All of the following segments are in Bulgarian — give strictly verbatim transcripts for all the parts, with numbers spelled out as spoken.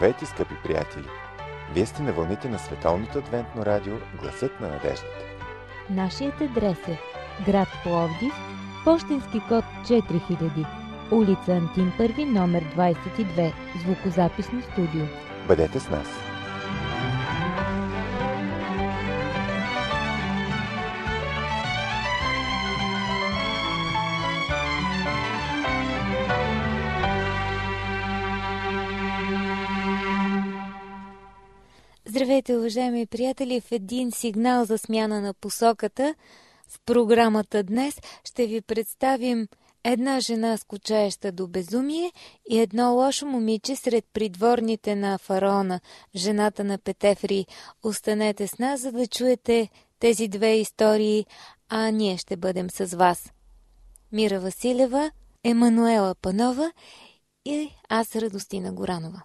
Здравейте, скъпи приятели! Вие сте на вълните на Световното адвентно радио Гласът на надеждата. Нашият адрес е град Пловдив, пощенски код четири хиляди, улица Антим първи, номер двадесет и две, звукозаписно студио. Бъдете с нас! Здравейте, уважаеми приятели! В един сигнал за смяна на посоката в програмата днес ще ви представим една жена скучаеща до безумие и едно лошо момиче сред придворните на фараона, жената на Петефри. Останете с нас, за да чуете тези две истории, а ние ще бъдем с вас. Мира Василева, Емануела Панова и аз, Радостина Горанова.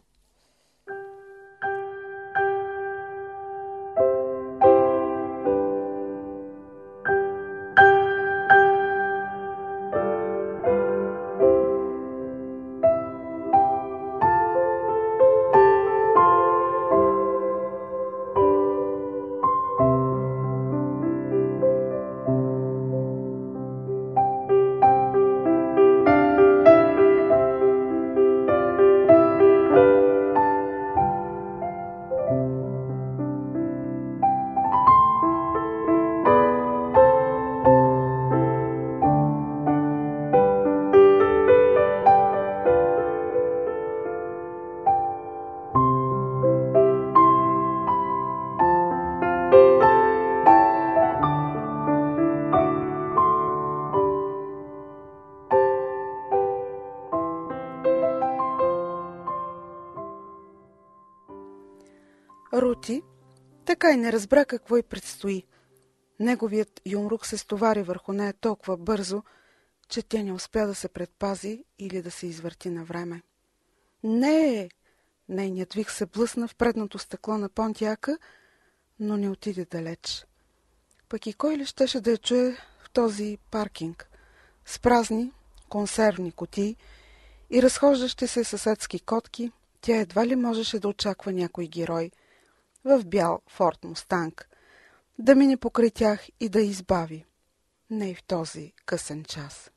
Рути така и не разбра какво й предстои. Неговият юмрук се стовари върху нея толкова бързо, че тя не успя да се предпази или да се извърти на време. Не! Нейният вик се блъсна в предното стъкло на понтияка, но не отиде далеч. Пък и кой ли щеше да я чуе в този паркинг, с празни консервни кутии и разхождащи се съседски котки, тя едва ли можеше да очаква някой герой в бял Форд Мустанг да мине покрай тях и да избави. Не и в този късен час.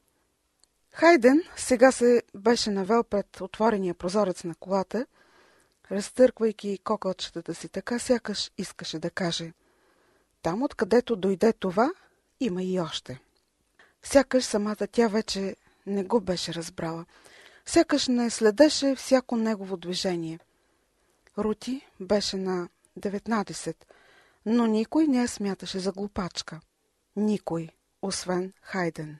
Хайден сега се беше навел пред отворения прозорец на колата, разтърквайки кокълчетата си така, сякаш искаше да каже: там, откъдето дойде това, има и още. Сякаш самата тя вече не го беше разбрала. Сякаш не следеше всяко негово движение. Рути беше на деветнадесет, но никой не я смяташе за глупачка. Никой, освен Хайден.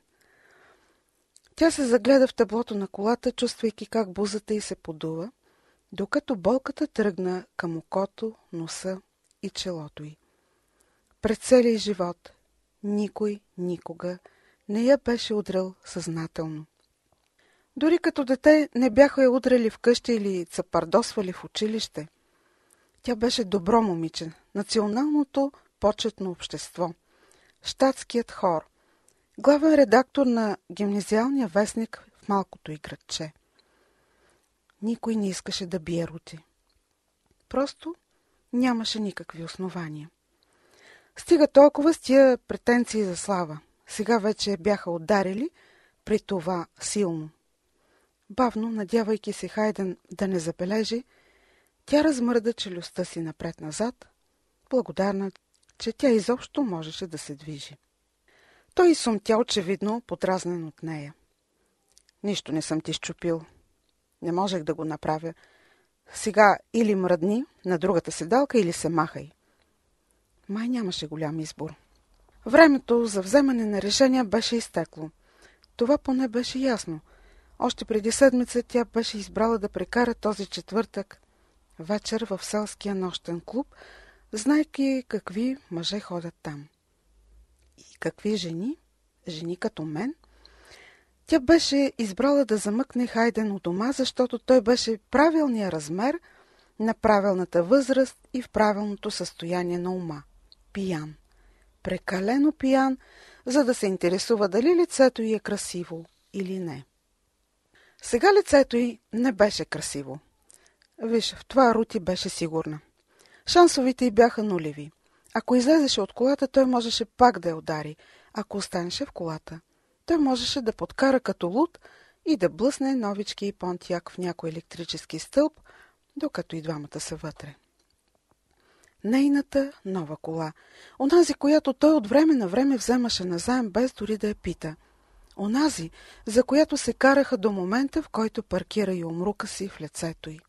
Тя се загледа в таблото на колата, чувствайки как бузата й се подува, докато болката тръгна към окото, носа и челото й. През целия живот никой никога не я беше удрял съзнателно. Дори като дете не бяха я удряли вкъщи или цапардосвали в училище. Тя беше добро момиче, националното почетно общество, щатският хор, главен редактор на гимназиалния вестник в малкото й градче. Никой не искаше да бие Рути. Просто нямаше никакви основания. Стига толкова с тия претенции за слава. Сега вече бяха ударили, при това силно. Бавно, надявайки се Хайден да не забележи, тя размърда челюстта си напред-назад, благодарна, че тя изобщо можеше да се движи. Той и сумтя очевидно, подразнен от нея. Нищо не съм ти счупил. Не можех да го направя. Сега или мръдни на другата седалка, или се махай. Май нямаше голям избор. Времето за вземане на решения беше изтекло. Това поне беше ясно. Още преди седмица тя беше избрала да прекара този четвъртък вечер в селския нощен клуб, знайки какви мъже ходят там. И какви жени? Жени като мен? Тя беше избрала да замъкне Хайден от дома, защото той беше правилния размер, на правилната възраст и в правилното състояние на ума. Пиян. Прекалено пиян, за да се интересува дали лицето й е красиво или не. Сега лицето й не беше красиво. Виж, в това Рути беше сигурна. Шансовите й бяха нулеви. Ако излезеше от колата, той можеше пак да я удари. Ако останеше в колата, той можеше да подкара като луд и да блъсне новички и понтияк в някой електрически стълб, докато и двамата са вътре. Нейната нова кола. Онази, която той от време на време вземаше назаем, без дори да я пита. Онази, за която се караха до момента, в който паркира юмрука си в лицето й.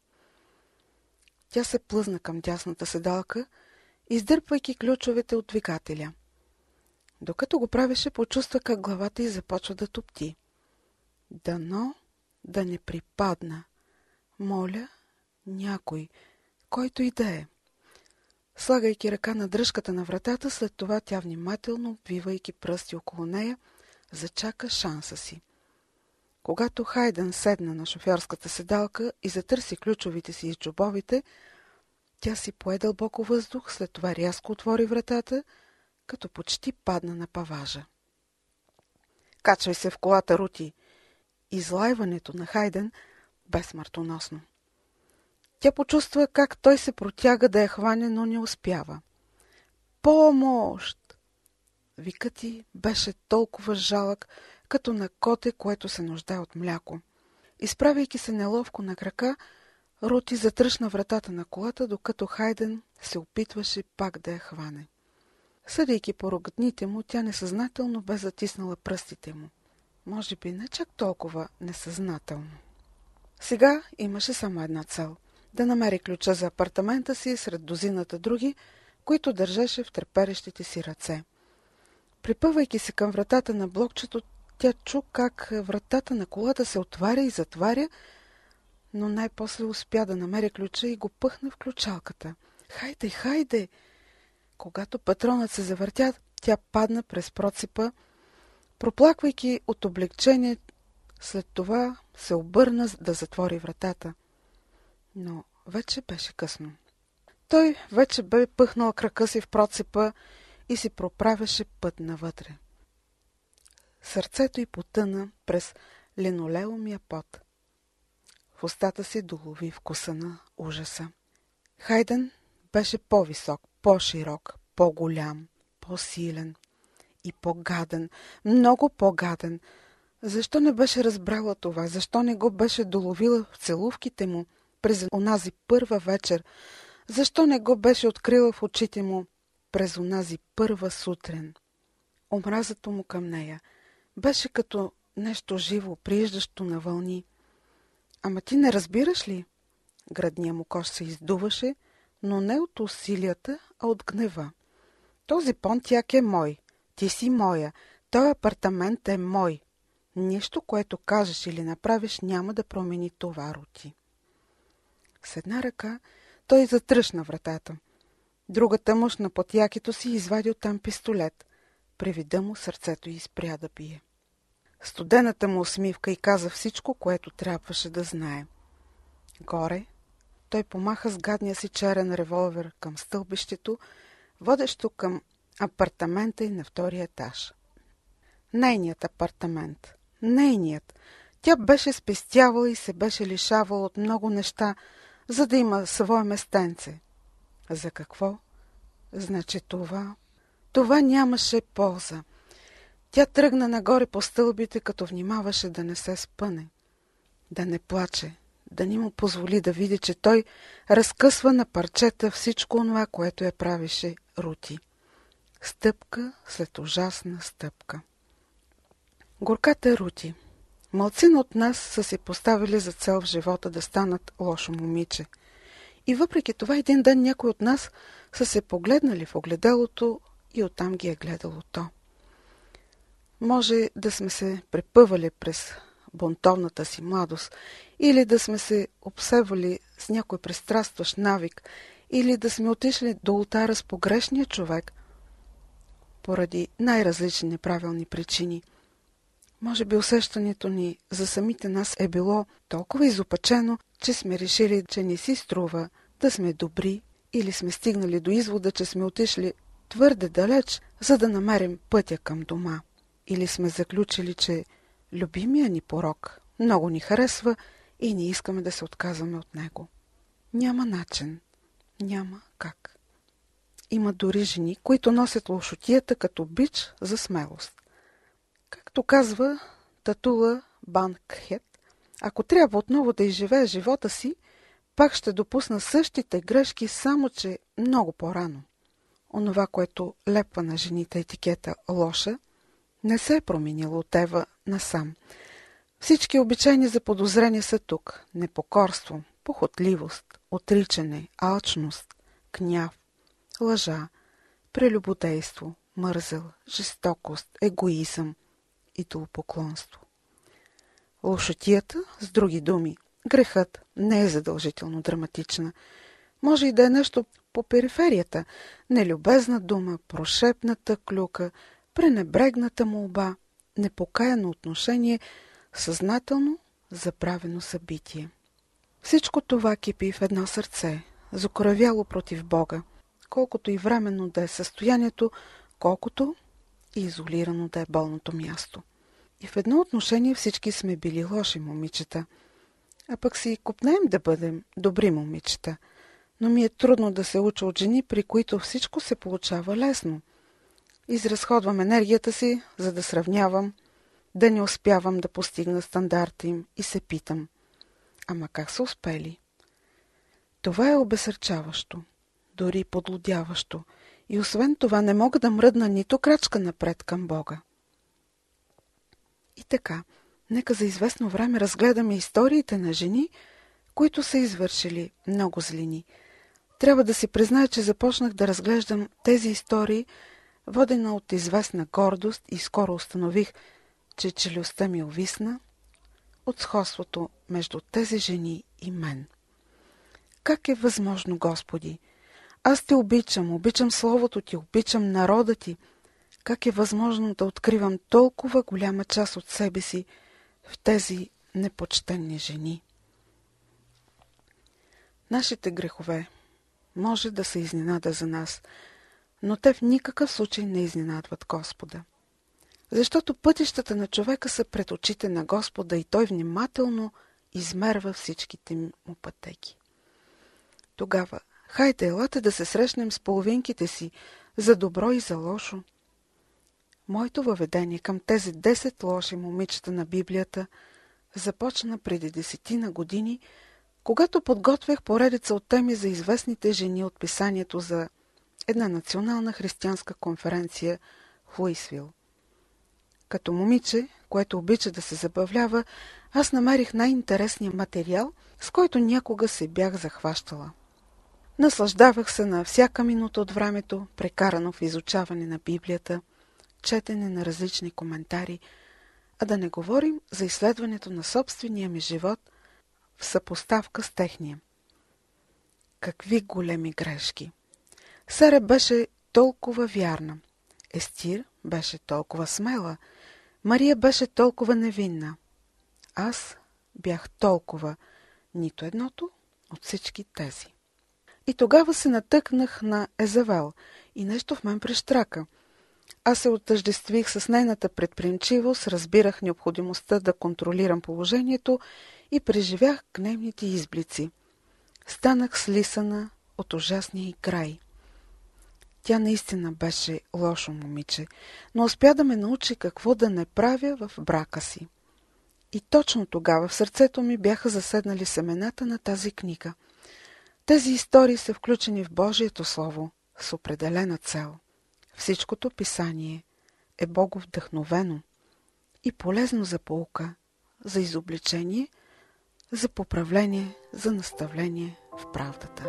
Тя се плъзна към дясната седалка, издърпвайки ключовете от двигателя. Докато го правеше, почувства как главата й започва да топти. Дано да не припадна. Моля, някой, който и да е. Слагайки ръка на дръжката на вратата, след това тя внимателно, обвивайки пръсти около нея, зачака шанса си. Когато Хайден седна на шофьорската седалка и затърси ключовите си из джобовите, тя си пое дълбоко въздух, след това рязко отвори вратата, като почти падна на паважа. Качвай се в колата, Рути! Излайването на Хайден бе смъртоносно. Тя почувства как той се протяга да я хване, но не успява. Помощ! Викът й беше толкова жалък, като на коте, което се нуждае от мляко. Изправяйки се неловко на крака, Рути затръшна вратата на колата, докато Хайден се опитваше пак да я хване. Съдейки по рогатните му, тя несъзнателно бе затиснала пръстите му. Може би не чак толкова несъзнателно. Сега имаше само една цел – да намери ключа за апартамента си сред дозината други, които държеше в треперещите си ръце. Припъвайки се към вратата на блокчето, тя чу как вратата на колата се отваря и затваря, но най-после успя да намери ключа и го пъхна в ключалката. Хайде, хайде! Когато патронът се завъртя, тя падна през процепа, проплаквайки от облегчение, след това се обърна да затвори вратата. Но вече беше късно. Той вече бе пъхнал крака си в процепа и си проправяше път навътре. Сърцето й потъна през линолеумия пот. В устата си долови вкуса на ужаса. Хайден беше по-висок, по-широк, по-голям, по-силен и по-гаден, много по-гаден. Защо не беше разбрала това? Защо не го беше доловила в целувките му през онази първа вечер? Защо не го беше открила в очите му през онази първа сутрин? Омразата му към нея беше като нещо живо, прииждащо на вълни. Ама ти не разбираш ли? Градния му кош се издуваше, но не от усилията, а от гнева. Този понтияк е мой. Ти си моя. Той апартамент е мой. Нищо, което кажеш или направиш, няма да промени това, Рути. С една ръка той затръшна вратата. Другата мъжна под якито си извади оттам пистолет. При вида му сърцето й спря да бие. Студената му усмивка й каза всичко, което трябваше да знае. Горе той помаха с гадния си черен револвер към стълбището, водещо към апартамента й на втория етаж. Нейният апартамент. Нейният. Тя беше спестявала и се беше лишавала от много неща, за да има свое местенце. За какво? Значи това... Това нямаше полза. Тя тръгна нагоре по стълбите, като внимаваше да не се спъне. Да не плаче, да не му позволи да види, че той разкъсва на парчета всичко онова, което я правеше Рути. Стъпка след ужасна стъпка. Горката Рути. Малцина от нас са си поставили за цел в живота да станат лошо момиче. И въпреки това един ден някой от нас са се погледнали в огледалото и оттам ги е гледало то. Може да сме се препъвали през бунтовната си младост, или да сме се обсевали с някой пристрастващ навик, или да сме отишли до ултара с погрешния човек, поради най-различни неправилни причини. Може би усещането ни за самите нас е било толкова изопачено, че сме решили, че не си струва да сме добри, или сме стигнали до извода, че сме отишли твърде далеч, за да намерим пътя към дома. Или сме заключили, че любимия ни порок много ни харесва и не искаме да се отказваме от него. Няма начин. Няма как. Има дори жени, които носят лошотията като бич за смелост. Както казва Татула Банкхет, ако трябва отново да изживея живота си, пак ще допусна същите грешки, само че много по-рано. Онова, което лепва на жените етикета лоша, не се е променило от Ева насам. Всички обичайни заподозрения са тук. Непокорство, похотливост, отричане, алчност, гняв, лъжа, прелюбодейство, мързел, жестокост, егоизъм, идолопоклонство. Лошотията, с други думи, грехът не е задължително драматична. Може и да е нещо по периферията, нелюбезна дума, прошепната клюка, пренебрегната молба, непокаяно отношение, съзнателно забравено събитие. Всичко това кипи в едно сърце, закоравяло против Бога, колкото и временно да е състоянието, колкото и изолирано да е болното място. И в едно отношение всички сме били лоши момичета, а пък си копнеем да бъдем добри момичета. Но ми е трудно да се уча от жени, при които всичко се получава лесно. Изразходвам енергията си, за да сравнявам, да не успявам да постигна стандарта им и се питам. Ама как са успели? Това е обесърчаващо, дори подлудяващо, и освен това не мога да мръдна нито крачка напред към Бога. И така, нека за известно време разгледаме историите на жени, които са извършили много злини. Трябва да си призная, че започнах да разглеждам тези истории, водена от известна гордост, и скоро установих, че челюстта ми увисна от сходството между тези жени и мен. Как е възможно, Господи? Аз те обичам, обичам Словото ти, обичам народа ти. Как е възможно да откривам толкова голяма част от себе си в тези непочтени жени? Нашите грехове може да са изненада за нас, но те в никакъв случай не изненадват Господа. Защото пътищата на човека са пред очите на Господа и той внимателно измерва всичките му пътеки. Тогава, хайде, елате да се срещнем с половинките си, за добро и за лошо. Моето въведение към тези десет лоши момичета на Библията започна преди десетина години, когато подготвях поредица от теми за известните жени от писанието за една национална християнска конференция в Луисвил. Като момиче, което обича да се забавлява, аз намерих най-интересния материал, с който някога се бях захващала. Наслаждавах се на всяка минута от времето, прекарано в изучаване на Библията, четене на различни коментари, а да не говорим за изследването на собствения ми живот в съпоставка с техния. Какви големи грешки! Сара беше толкова вярна, Естир беше толкова смела, Мария беше толкова невинна. Аз бях толкова, нито едното от всички тези. И тогава се натъкнах на Езавел и нещо в мен прещрака. Аз се отъждествих с нейната предприемчивост, разбирах необходимостта да контролирам положението и преживях гневните изблици. Станах слисана от ужасния й край. Тя наистина беше лошо момиче, но успя да ме научи какво да не правя в брака си. И точно тогава в сърцето ми бяха заседнали семената на тази книга. Тези истории са включени в Божието Слово с определена цел. Всичкото писание е боговдъхновено и полезно за поука, за изобличение, за поправление, за наставление в правдата.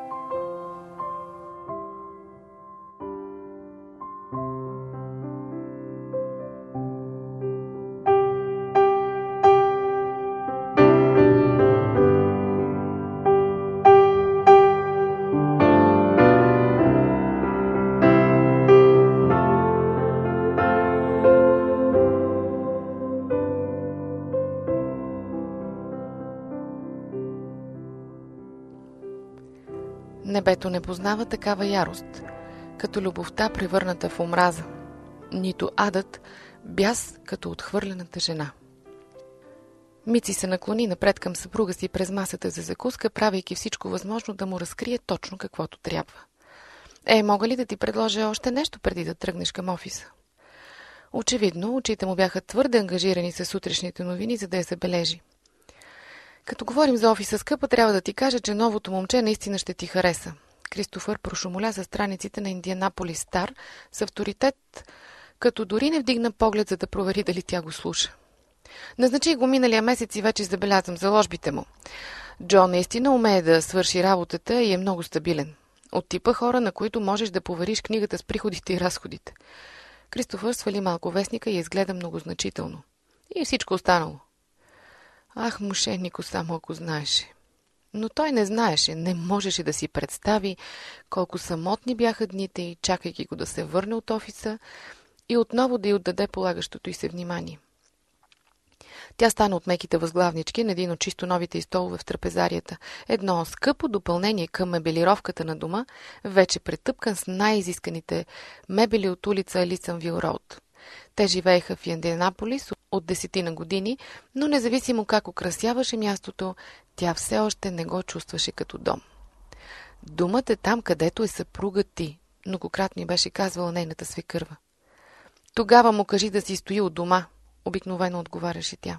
Небето не познава такава ярост, като любовта превърната в омраза, нито адът бяс като отхвърлената жена. Мици се наклони напред към съпруга си през масата за закуска, правейки всичко възможно да му разкрие точно каквото трябва. Е, мога ли да ти предложа още нещо преди да тръгнеш към офиса? Очевидно, очите му бяха твърде ангажирани с сутрешните новини, за да я забележи. Като говорим за офиса, скъпа, трябва да ти кажа, че новото момче наистина ще ти хареса. Кристофър прошумоля за страниците на Индианаполис Стар с авторитет, като дори не вдигна поглед, за да провери дали тя го слуша. Назначи го миналия месец и вече забелязвам заложбите му. Джо наистина умее да свърши работата и е много стабилен. От типа хора, на които можеш да повериш книгата с приходите и разходите. Кристофър свали малко вестника и изгледа многозначително. И всичко останало. Ах, мошеннико, само ако знаеше. Но той не знаеше, не можеше да си представи колко самотни бяха дните и чакайки го да се върне от офиса и отново да й отдаде полагащото й се внимание. Тя стана от меките възглавнички на един от чисто новите столове в трапезарията. Едно скъпо допълнение към мебелировката на дома, вече претъпкан с най-изисканите мебели от улица Лисънвил Роуд. Те живееха в Индианаполис от десетина години, но независимо как украсяваше мястото, тя все още не го чувстваше като дом. Домът е там, където е съпругът ти, многократно й беше казвала нейната свекърва. Тогава му кажи да си стои от дома, обикновено отговаряше тя.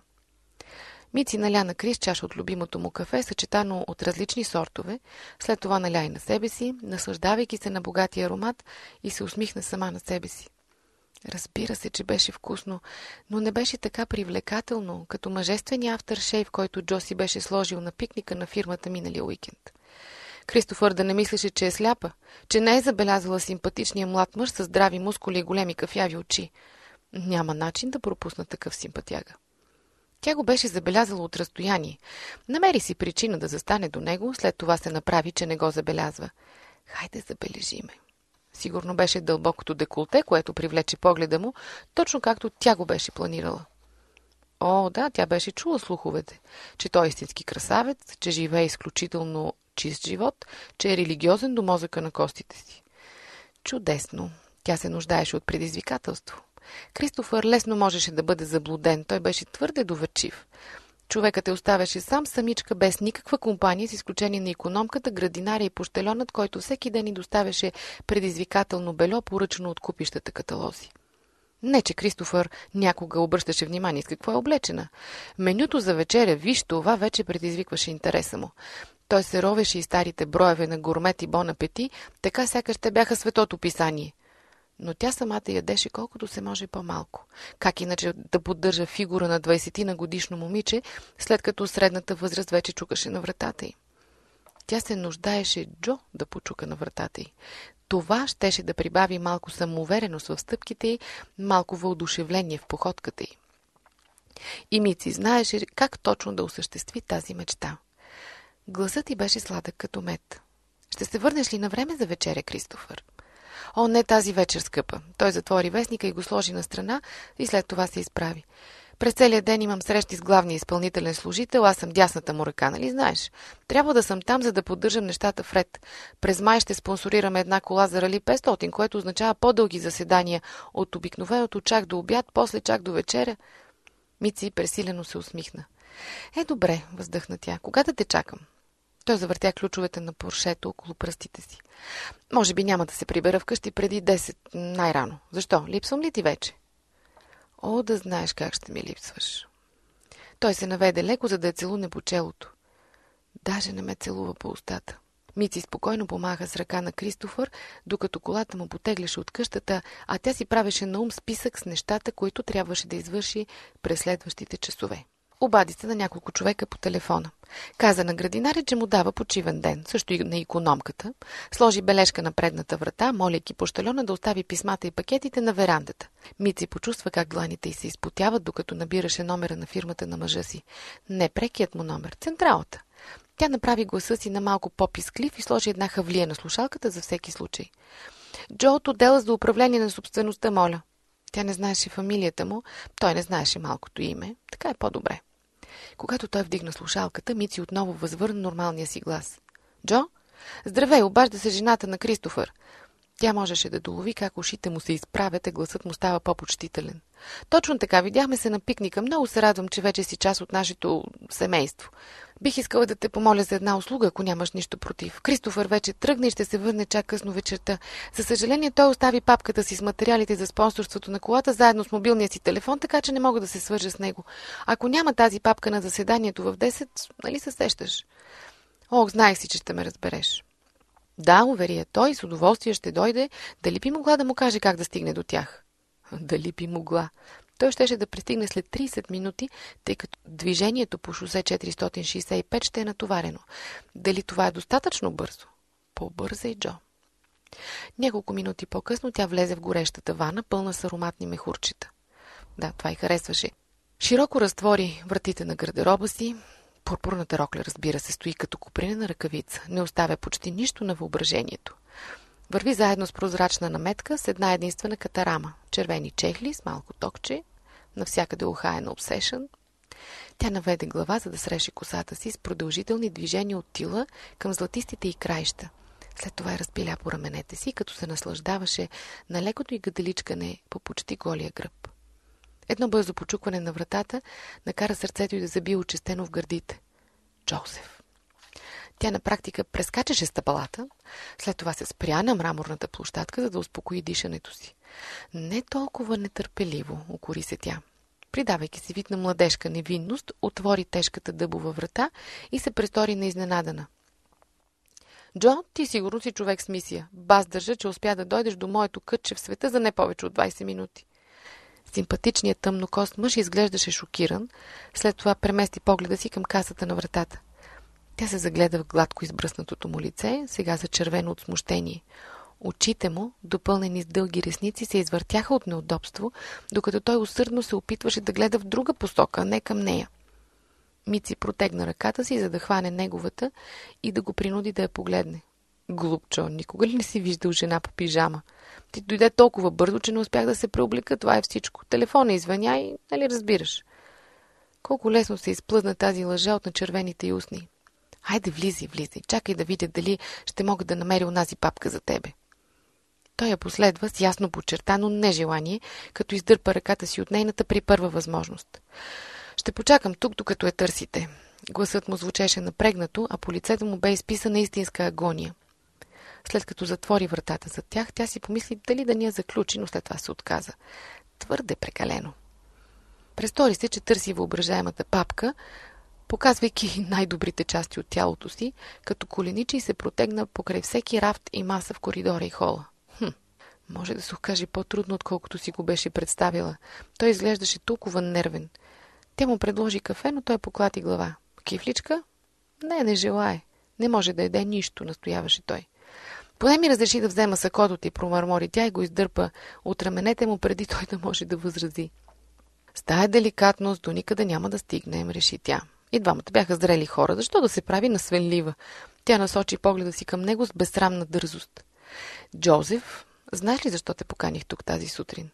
Мици наля на Крис чаша от любимото му кафе, съчетано от различни сортове, след това наля и на себе си, наслаждавайки се на богатия аромат и се усмихна сама на себе си. Разбира се, че беше вкусно, но не беше така привлекателно, като мъжествения афтършейв, който Джо си беше сложил на пикника на фирмата миналия уикенд. Кристофър да не мислеше, че е сляпа, че не е забелязала симпатичния млад мъж с здрави мускули и големи кафяви очи. Няма начин да пропусна такъв симпатяга. Тя го беше забелязала от разстояние. Намери си причина да застане до него, след това се направи, че не го забелязва. Хайде, забележи ме. Сигурно беше дълбокото деколте, което привлече погледа му, точно както тя го беше планирала. О, да, тя беше чула слуховете, че той е истински красавец, че живее изключително чист живот, че е религиозен до мозъка на костите си. Чудесно. Тя се нуждаеше от предизвикателство. Кристофър лесно можеше да бъде заблуден. Той беше твърде доверчив. Човекът я оставяше сам самичка, без никаква компания, с изключение на икономката, градинаря и пощелонът, който всеки ден ни доставяше предизвикателно бельо, поръчано от купищата каталози. Не, че Кристофър някога обръщаше внимание с какво е облечена. Менюто за вечеря, виж, това вече предизвикваше интереса му. Той се ровеше и старите броеве на Гурмет и Бон Апети, така сякаш те бяха светото писание. Но тя самата ядеше колкото се може по-малко. Как иначе да поддържа фигура на двайсетина годишно момиче, след като средната възраст вече чукаше на вратата й? Тя се нуждаеше Джо да почука на вратата й. Това щеше да прибави малко самоувереност в стъпките й, малко въодушевление в походката й. И Мици знаеше как точно да осъществи тази мечта. Гласът й беше сладък като мед. Ще се върнеш ли на време за вечеря, Кристофър? О, не тази вечер, скъпа. Той затвори вестника и го сложи на страна и след това се изправи. През целия ден имам срещи с главния изпълнителен служител, аз съм дясната му ръка, нали знаеш? Трябва да съм там, за да поддържам нещата в ред. През май ще спонсорираме една кола за Рали петстотин, което означава по-дълги заседания от обикновеното чак до обяд, после чак до вечеря. Мици пресилено се усмихна. Е, добре, въздъхна тя. Кога да те чакам? Той завъртя ключовете на поршето около пръстите си. Може би няма да се прибера вкъщи преди десет, най-рано. Защо? Липсвам ли ти вече? О, да знаеш как ще ми липсваш. Той се наведе леко, за да я целуне по челото. Даже не ме целува по устата. Мици спокойно помаха с ръка на Кристофър, докато колата му потегляше от къщата, а тя си правеше на ум списък с нещата, които трябваше да извърши през следващите часове. Обади се на няколко човека по телефона. Каза на градинаря, че му дава почивен ден, също и на икономката. Сложи бележка на предната врата, моляйки пощальона да остави писмата и пакетите на верандата. Мици почувства как дланите й се изпотяват, докато набираше номера на фирмата на мъжа си. Не прекият му номер, централата. Тя направи гласа си на малко по-писклив и сложи една хавлия на слушалката за всеки случай. Джо от отдела за управление на собствеността, моля. Тя не знаеше фамилията му, той не знаеше малкото име, така е по-добре. Когато той вдигна слушалката, Мици отново възвърна нормалния си глас. Джо? Здравей, обажда се жената на Кристофър. Тя можеше да долови как ушите му се изправят, а гласът му става по-почтителен. Точно така, видяхме се на пикника. Много се радвам, че вече си част от нашето семейство. Бих искала да те помоля за една услуга, ако нямаш нищо против. Кристофър вече тръгне и ще се върне чак късно вечерта. За съжаление, той остави папката си с материалите за спонсорството на колата, заедно с мобилния си телефон, така че не мога да се свържа с него. Ако няма тази папка на заседанието в десет, нали се сещаш? Ох, знаех си, че ще ме разбереш. Да, увери я той, с удоволствие ще дойде. Дали би могла да му каже как да стигне до тях? Дали би могла? Той щеше да пристигне след трийсет минути, тъй като движението по шосе четиристотин шейсет и пет ще е натоварено. Дали това е достатъчно бързо? По-бърза и Джо. Няколко минути по-късно тя влезе в горещата вана, пълна с ароматни мехурчета. Да, това й харесваше. Широко разтвори вратите на гардероба си. Пурпурната рокля, разбира се, стои като копринена ръкавица. Не оставя почти нищо на въображението. Върви заедно с прозрачна наметка с една единствена катарама. Червени чехли с малко токче. Навсякъде уха е на обсешън. Тя наведе глава, за да среше косата си с продължителни движения от тила към златистите й краища. След това я разпиля по раменете си, като се наслаждаваше на лекото й гаделичкане по почти голия гръб. Едно бързо почукване на вратата накара сърцето й да забие очестено в гърдите. Джозеф. Тя на практика прескачаше стъпалата, след това се спря на мраморната площадка, за да успокои дишането си. Не толкова нетърпеливо, укори се тя. Придавайки си вид на младежка невинност, отвори тежката дъбова врата и се престори неизненадана. Джо, ти сигурно си човек с мисия. Бас държа, че успя да дойдеш до моето кътче в света за не повече от двайсет минути. Симпатичният тъмнокост мъж изглеждаше шокиран, след това премести погледа си към касата на вратата. Тя се загледа в гладко избръснатото му лице, сега зачервено от смущение. Очите му, допълнени с дълги ресници, се извъртяха от неудобство, докато той усърдно се опитваше да гледа в друга посока, а не към нея. Мици протегна ръката си, за да хване неговата и да го принуди да я погледне. Глупчо, никога ли не си виждал жена по пижама? Ти дойде толкова бързо, че не успях да се преоблека, това е всичко. Телефона извъня и, нали разбираш? Колко лесно се изплъзна тази лъжа от начервените й устни. Хайде, влизай, влизай, чакай да видя дали ще мога да намеря онази папка за тебе. Той я последва с ясно подчертано нежелание, като издърпа ръката си от нейната при първа възможност. Ще почакам тук, докато я търсите. Гласът му звучеше напрегнато, а по лицето му бе изписана истинска агония. След като затвори вратата за тях, тя си помисли дали да ни я заключи, но след това се отказа. Твърде прекалено. Престори се, че търси въображаемата папка, показвайки най-добрите части от тялото си, като коленичи и се протегна покрай всеки рафт и маса в коридора и хола. Хм, може да се окаже по-трудно, отколкото си го беше представила. Той изглеждаше толкова нервен. Тя му предложи кафе, но той поклати глава. Кифличка? Не, не желае. Не може да яде нищо, настояваше той. Поне ми разреши да взема сакото ти, промърмори тя и го издърпа от раменете му, преди той да може да възрази. С тая деликатност до никъде няма да стигнем, реши тя. И двамата бяха зрели хора. Защо да се прави насвенлива? Тя насочи погледа си към него с безсрамна дързост. Джозеф, знаеш ли защо те поканих тук тази сутрин?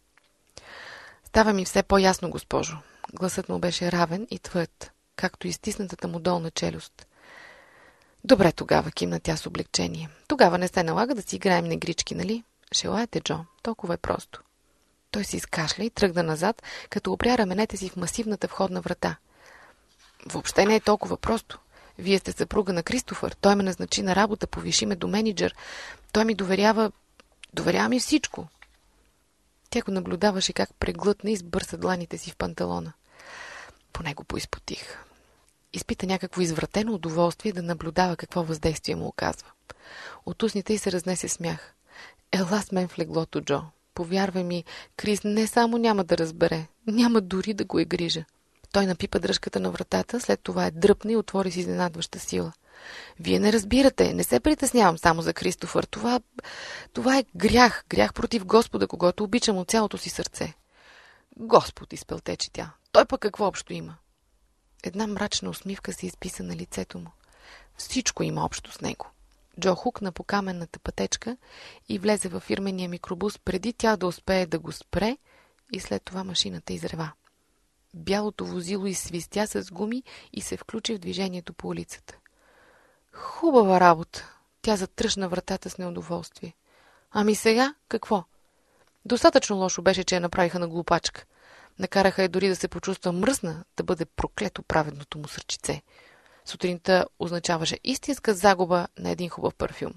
Става ми все по-ясно, госпожо. Гласът му беше равен и твърд, както и стиснатата му долна челюст. Добре тогава, кимна тя с облегчение. Тогава не се налага да си играем негрички, нали? Желаете, Джо, толкова е просто. Той се изкашля и тръгна назад, като опря раменете си в масивната входна врата. Въобще не е толкова просто. Вие сте съпруга на Кристофър. Той ме назначи на работа, повиши ме до менеджер. Той ми доверява... Доверява ми всичко. Тя го наблюдаваше как преглътна и сбърса дланите си в панталона. По него поизпотих. Изпита някакво извратено удоволствие да наблюдава какво въздействие му оказва. От устните й се разнесе смях. Ела с мен в леглото, Джо. Повярвай ми, Крис не само няма да разбере, няма дори да го е грижа. Той напипа дръжката на вратата, след това е дръпна и отвори с изненадваща сила. Вие не разбирате, не се притеснявам само за Кристофър. Това, това е грях, грях против Господа, когото обичам от цялото си сърце. Господ, изпълтече тя. Той пък какво общо има? Една мрачна усмивка се изписа на лицето му. Всичко има общо с него. Джо хукна по каменната пътечка и влезе във фирмения микробус, преди тя да успее да го спре, и след това машината изрева. Бялото возило изсвистя с гуми и се включи в движението по улицата. Хубава работа! Тя затръшна вратата с неудоволствие. Ами сега какво? Достатъчно лошо беше, че я направиха на глупачка. Накараха я дори да се почувства мръсна, да бъде проклето праведното му сърчице. Сутринта означаваше истинска загуба на един хубав парфюм.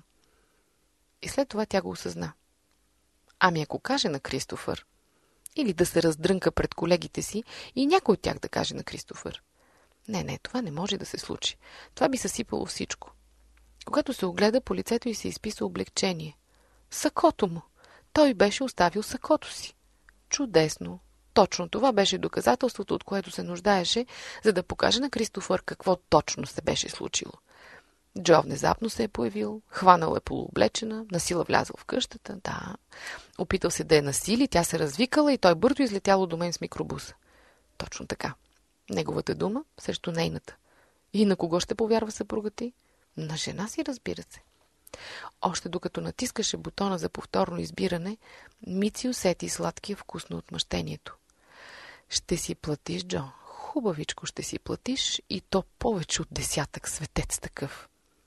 И след това тя го осъзна. Ами ако каже на Кристофър, или да се раздрънка пред колегите си и някой от тях да каже на Кристофър. Не, не, това не може да се случи. Това би съсипало всичко. Когато се огледа, по лицето й се изписа облегчение. Сакото му! Той беше оставил сакото си. Чудесно! Точно това беше доказателството, от което се нуждаеше, за да покаже на Кристофър какво точно се беше случило. Джо внезапно се е появил, хванал е полуоблечена, насила влязъл в къщата, да. Опитал се да я насили, тя се развикала и той бързо излетял до мен с микробуса. Точно така. Неговата дума срещу нейната. И на кого ще повярва съпруга ти? На жена си, разбира се. Още докато натискаше бутона за повторно избиране, Мици усети сладкия вкус на отмъщението. Ще си платиш, Джо. Хубавичко ще си платиш и то повече от десятък светец такъв.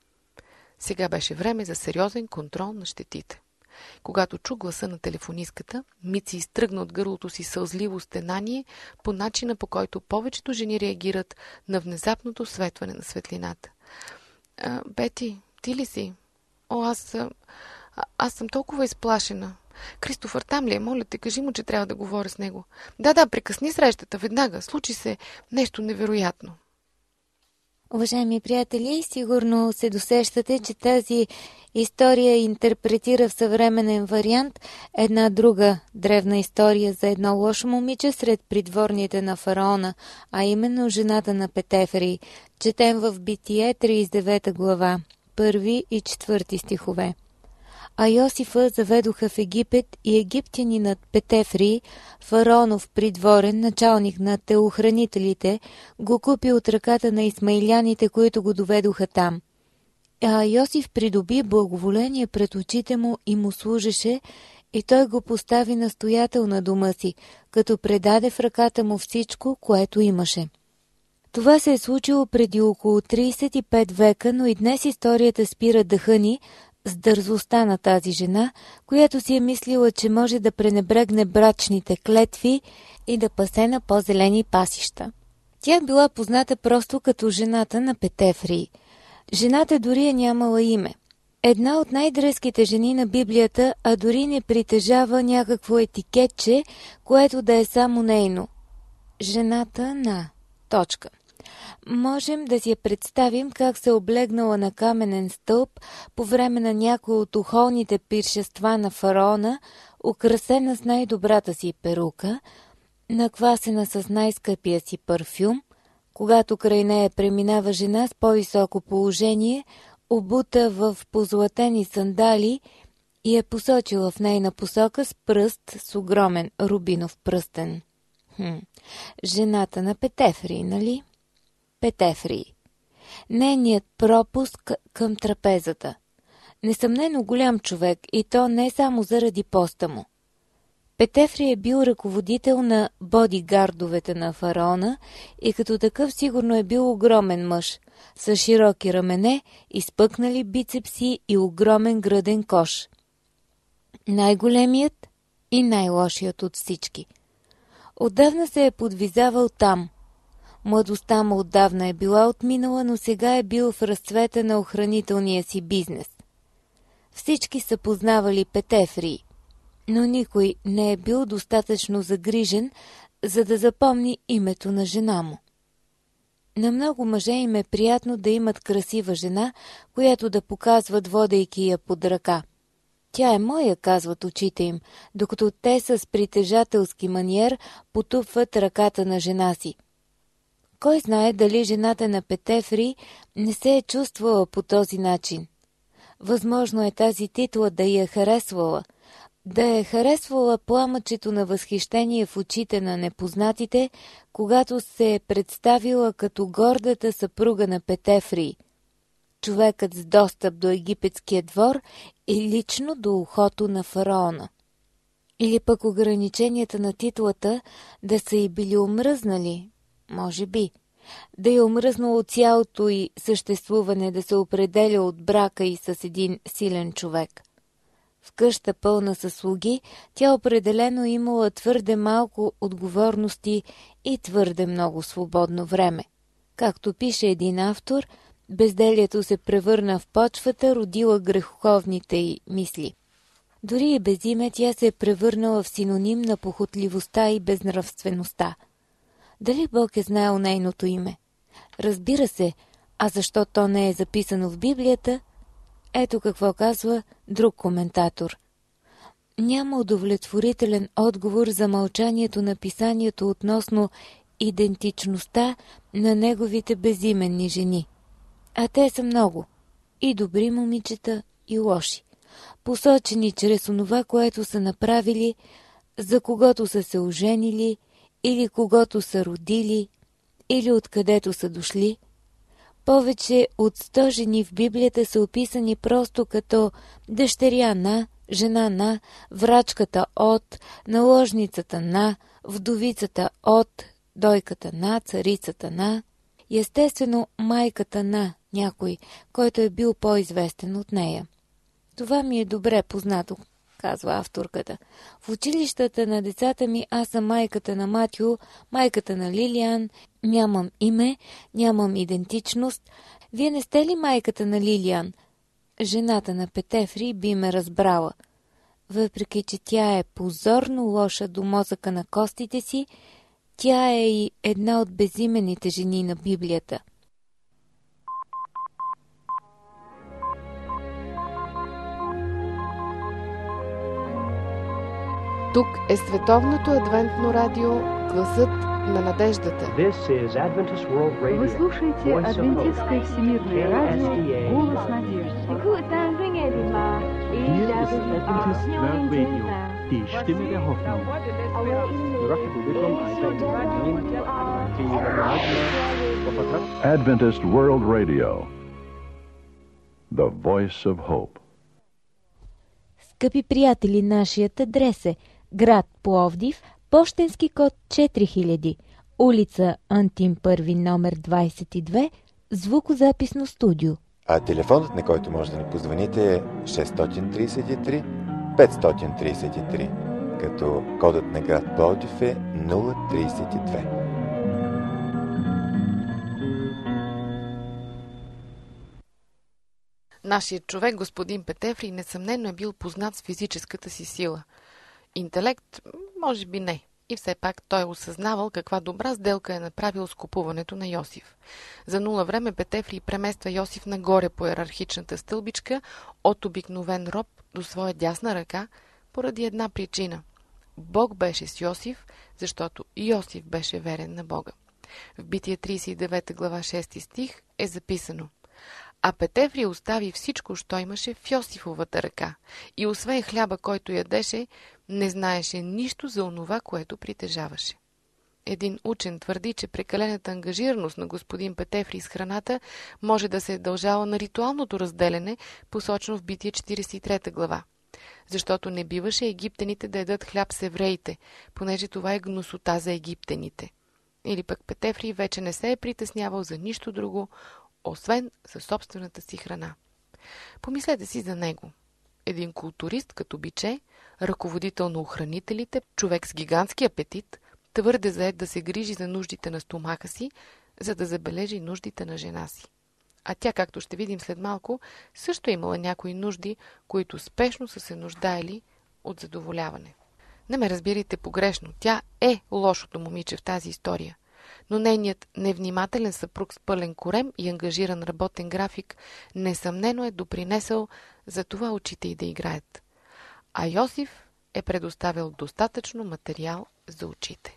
Сега беше време за сериозен контрол на щетите. Когато чу гласа на телефонистката, Мици изтръгна от гърлото си сълзливо стенание по начина, по който повечето жени реагират на внезапното светване на светлината. А, Бети, ти ли си? О, аз, а, аз съм толкова изплашена. Кристофър там ли е? Моля те, кажи му, че трябва да говоря с него. Да, да, прекъсни срещата, веднага. Случи се нещо невероятно. Уважаеми приятели, сигурно се досещате, че тази история интерпретира в съвременен вариант една друга древна история за едно лошо момиче сред придворните на фараона, а именно жената на Петефри. Четем в Битие, тридесет и девета глава, първи и четвърти стихове. А Йосифа заведоха в Египет и египтянинът Петефри, фараонов придворен, началник на телохранителите, го купи от ръката на исмаиляните, които го доведоха там. А Йосиф придоби благоволение пред очите му и му служеше, и той го постави настоятел на дома си, като предаде в ръката му всичко, което имаше. Това се е случило преди около тридесет и пет века, но и днес историята спира дъха ни с дързостта на тази жена, която си е мислила, че може да пренебрегне брачните клетви и да пасе на по-зелени пасища. Тя била позната просто като жената на Петефри. Жената дори е нямала име. Една от най-дръзките жени на Библията, а дори не притежава някакво етикетче, което да е само нейно. Жената на... Точка. Можем да си я представим как се облегнала на каменен стълб по време на някои от духовните пиршества на фараона, украсена с най-добрата си перука, наквасена с най-скъпия си парфюм, когато край нея преминава жена с по-високо положение, обута в позлатени сандали и е посочила в нейна посока с пръст с огромен рубинов пръстен. Хм, жената на Петефри, нали? Петефри. Нейният пропуск към трапезата. Несъмнено голям човек, и то не само заради поста му. Петефри е бил ръководител на бодигардовете на фараона и като такъв сигурно е бил огромен мъж, с широки рамене, изпъкнали бицепси и огромен гръден кош. Най-големият и най-лошият от всички. Отдавна се е подвизавал там. Младостта му отдавна е била отминала, но сега е бил в разцвета на охранителния си бизнес. Всички са познавали Петефри, но никой не е бил достатъчно загрижен, за да запомни името на жена му. На много мъже им е приятно да имат красива жена, която да показват, водейки я под ръка. Тя е моя, казват очите им, докато те с притежателски маниер потупват ръката на жена си. Кой знае дали жената на Петефри не се е чувствала по този начин. Възможно е тази титла да я харесвала, да е харесвала пламъчето на възхищение в очите на непознатите, когато се е представила като гордата съпруга на Петефри, човекът с достъп до египетския двор и лично до ухото на фараона. Или пък ограниченията на титлата да са й били омръзнали, може би, да й омръзнало цялото й съществуване да се определя от брака й с един силен човек. В къща пълна със слуги, тя определено имала твърде малко отговорности и твърде много свободно време. Както пише един автор, безделието се превърна в почвата, родила греховните й мисли. Дори и без име тя се е превърнала в синоним на похотливостта и безнравствеността. Дали Бог е знаел нейното име? Разбира се, а защо то не е записано в Библията? Ето какво казва друг коментатор. Няма удовлетворителен отговор за мълчанието на писанието относно идентичността на неговите безименни жени. А те са много. И добри момичета, и лоши. Посочени чрез онова, което са направили, за когото са се оженили, или когото са родили, или откъдето са дошли. Повече от сто жени в Библията са описани просто като дъщеря на, жена на, врачката от, наложницата на, вдовицата от, дойката на, царицата на и естествено майката на някой, който е бил по-известен от нея. Това ми е добре познато, казва авторката. В училищата на децата ми аз съм майката на Матю, майката на Лилиан, нямам име, нямам идентичност. Вие не сте ли майката на Лилиан? Жената на Петефри би ме разбрала. Въпреки че тя е позорно лоша до мозъка на костите си, тя е и една от безименните жени на Библията. Тук е Световното адвентно радио, гласът на надеждата. Вы слушаете Адвентистское всемирное радио, голос надежды. Die Stimme der Hoffnung. Adventist World Radio, the voice of hope. Скъпи приятели, нашият адрес е град Пловдив, пощенски код четири хиляди, улица Антим първи, номер двадесет и две, звукозаписно студио. А телефонът, на който може да ни позвоните, е шест три три пет три три, като кодът на град Пловдив е нула тридесет и две. Нашият човек, господин Петефри, несъмнено е бил познат с физическата си сила. Интелект, може би не. И все пак той е осъзнавал каква добра сделка е направил с купуването на Йосиф. За нула време Петефри премества Йосиф нагоре по йерархичната стълбичка от обикновен роб до своя дясна ръка поради една причина. Бог беше с Йосиф, защото Йосиф беше верен на Бога. В Битие тридесет и девета глава шести стих е записано: А Петефри остави всичко, що имаше в Йосифовата ръка, и освен хляба, който ядеше, не знаеше нищо за онова, което притежаваше. Един учен твърди, че прекалената ангажираност на господин Петефри с храната може да се е дължала на ритуалното разделяне, посочено в Битие четиридесет и трета глава. Защото не биваше египтяните да ядат хляб с евреите, понеже това е гнусота за египтяните. Или пък Петефри вече не се е притеснявал за нищо друго, освен за собствената си храна. Помислете си за него. Един културист като биче, ръководител на охранителите, човек с гигантски апетит, твърде заед да се грижи за нуждите на стомаха си, за да забележи нуждите на жена си. А тя, както ще видим след малко, също е имала някои нужди, които спешно са се нуждаели от задоволяване. Не ме разбирайте погрешно, тя е лошото момиче в тази история. Но нейният невнимателен съпруг с пълен корем и ангажиран работен график несъмнено е допринесъл за това очите й да играят. А Йосиф е предоставил достатъчно материал за очите.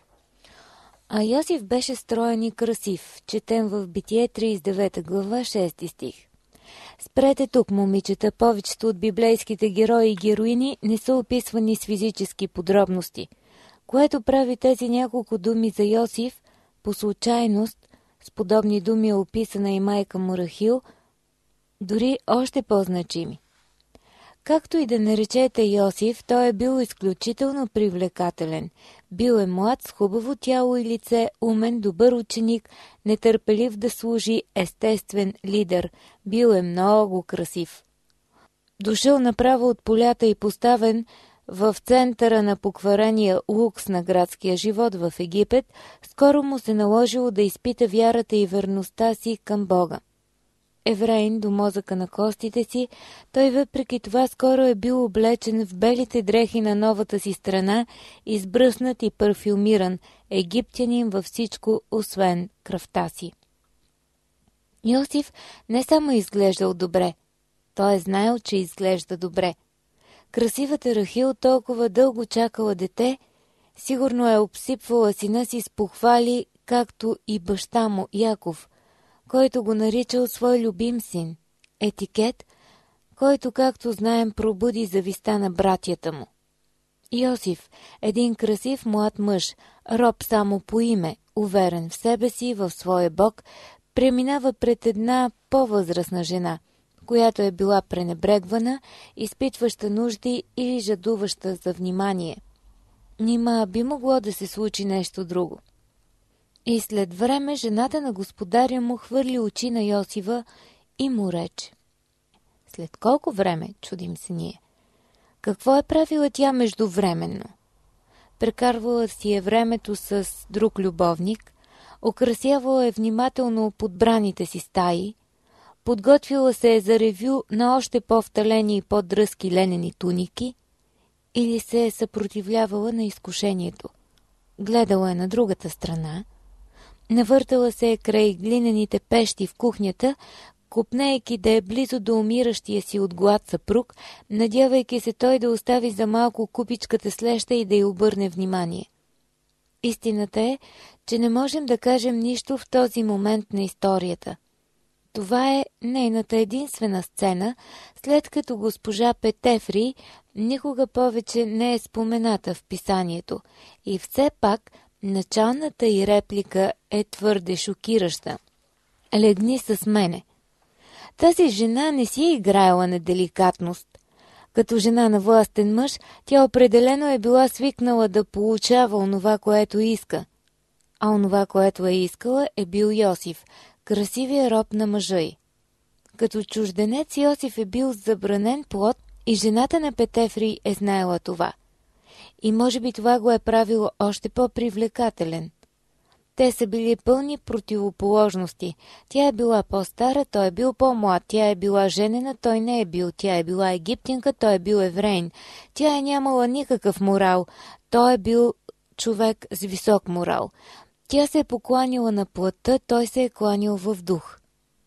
А Йосиф беше строен и красив, четем в Битие тридесет и девета глава шести стих. Спрете тук, момичета, повечето от библейските герои и героини не са описвани с физически подробности, което прави тези няколко думи за Йосиф. По случайност, с подобни думи е описана и майка му Рахил, дори още по-значими. Както и да наречете Йосиф, той е бил изключително привлекателен. Бил е млад, с хубаво тяло и лице, умен, добър ученик, нетърпелив да служи, естествен лидер. Бил е много красив. дошъл направо от полята и поставен в центъра на покварения лукс на градския живот в Египет, скоро му се наложило да изпита вярата и верността си към Бога. Евреин до мозъка на костите си, той въпреки това скоро е бил облечен в белите дрехи на новата си страна, избръснат и парфюмиран, египтянин във всичко, освен кръвта си. Йосиф не само изглеждал добре, той е знаел, че изглежда добре. Красивата Рахил толкова дълго чакала дете, сигурно е обсипвала сина си с похвали, както и баща му Яков, който го наричал свой любим син. Етикет, който, както знаем, пробуди зависта на братята му. Йосиф, един красив млад мъж, роб само по име, уверен в себе си, в своя Бог, преминава пред една по-възрастна жена, която е била пренебрегвана, изпитваща нужди или жадуваща за внимание. Нима би могло да се случи нещо друго. И след време жената на господаря му хвърли очи на Йосифа и му рече: след колко време, чудим се ние? Какво е правила тя междувременно? Прекарвала си е времето с друг любовник, украсявала е внимателно подбраните си стаи, подготвила се е за ревю на още по-вталени и по-дръзки ленени туники, или се е съпротивлявала на изкушението. Гледала е на другата страна, навъртала се е край глинените пещи в кухнята, копнеейки да е близо до умиращия си от глад съпруг, надявайки се той да остави за малко купичката с леща и да й обърне внимание. Истината е, че не можем да кажем нищо в този момент на историята. Това е нейната единствена сцена, след като госпожа Петефри никога повече не е спомената в писанието. И все пак началната й реплика е твърде шокираща. Легни с мене. Тази жена не си е играела на деликатност. Като жена на властен мъж, тя определено е била свикнала да получава онова, което иска. А онова, което е искала, е бил Йосиф, красивия роб на мъжа й. Като чужденец Йосиф е бил забранен плод и жената на Петефри е знаела това. И може би това го е правило още по-привлекателен. Те са били пълни противоположности. Тя е била по-стара, той е бил по-млад. Тя е била женена, той не е бил. Тя е била египтянка, той е бил евреин. Тя е нямала никакъв морал. Той е бил човек с висок морал. Тя се е покланила на плътта, той се е кланил в дух.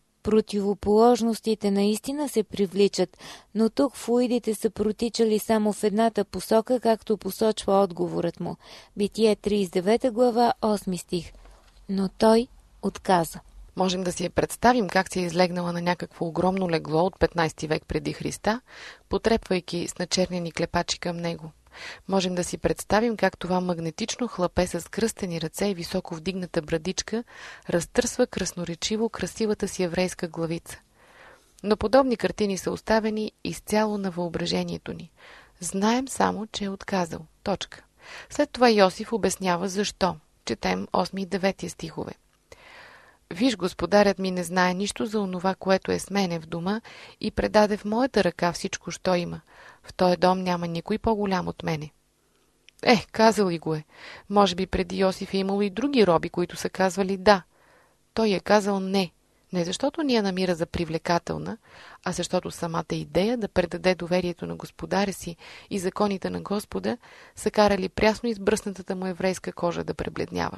Противоположностите наистина се привличат, но тук флуидите са протичали само в едната посока, както посочва отговорът му. Битие тридесет и девета глава, осми стих. Но той отказа. Можем да си я представим как се е излегнала на някакво огромно легло от петнайсети век преди Христа, потрепвайки с начернени клепачи към него. Можем да си представим как това магнетично хлапе с кръстени ръце и високо вдигната брадичка разтърсва красноречиво красивата си еврейска главица. Но подобни картини са оставени изцяло на въображението ни. Знаем само, че е отказал. Точка. След това Йосиф обяснява защо. Четем осми и девети стихове. Виж, господарят ми не знае нищо за онова, което е с мене в дома и предаде в моята ръка всичко, що има. В този дом няма никой по-голям от мене. Е, казал и го е. Може би преди Йосиф е имало и други роби, които са казвали да. Той е казал не. Не защото ни я намира за привлекателна, а защото самата идея да предаде доверието на господаря си и законите на Господа са карали прясно избръснатата му еврейска кожа да пребледнява.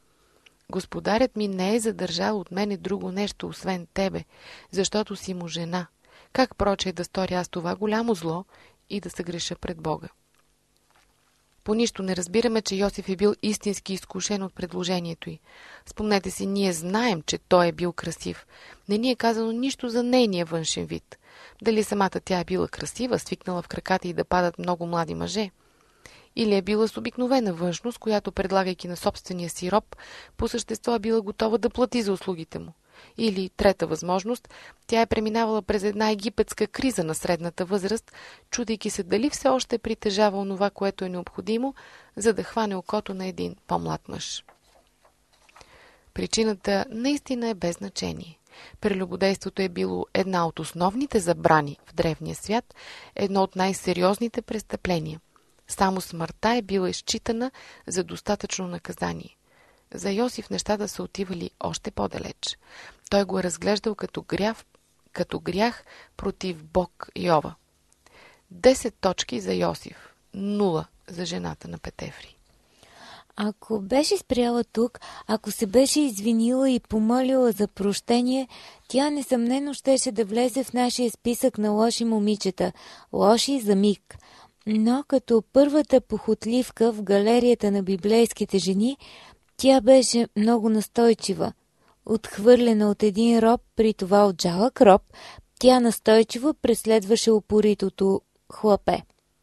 Господарят ми не е задържал от мене друго нещо, освен тебе, защото си му жена. Как проче да сторя аз това голямо зло и да се греша пред Бога? По нищо не разбираме, че Йосиф е бил истински изкушен от предложението й. Спомнете си, ние знаем, че той е бил красив. Не ни е казано нищо за нейния външен вид. Дали самата тя е била красива, свикнала в краката й да падат много млади мъже? Или е била с обикновена външност, която, предлагайки на собствения си роб, по същество е била готова да плати за услугите му. Или, трета възможност, тя е преминавала през една египетска криза на средната възраст, чудейки се дали все още притежава онова, което е необходимо, за да хване окото на един по-млад мъж. Причината наистина е без значение. Прелюбодейството е било една от основните забрани в древния свят, едно от най-сериозните престъпления. Само смъртта е била изчитана за достатъчно наказание. За Йосиф нещата са отивали още по-далеч. Той го е разглеждал като грях, като грях против Бог Йова. Десет точки за Йосиф, нула за жената на Петефри. Ако беше спряла тук, ако се беше извинила и помолила за прощение, тя несъмнено щеше да влезе в нашия списък на лоши момичета, лоши за миг. Но като първата похотливка в галерията на библейските жени, тя беше много настойчива. Отхвърлена от един роб, при това от жалък роб, тя настойчиво преследваше упоритото хлапе.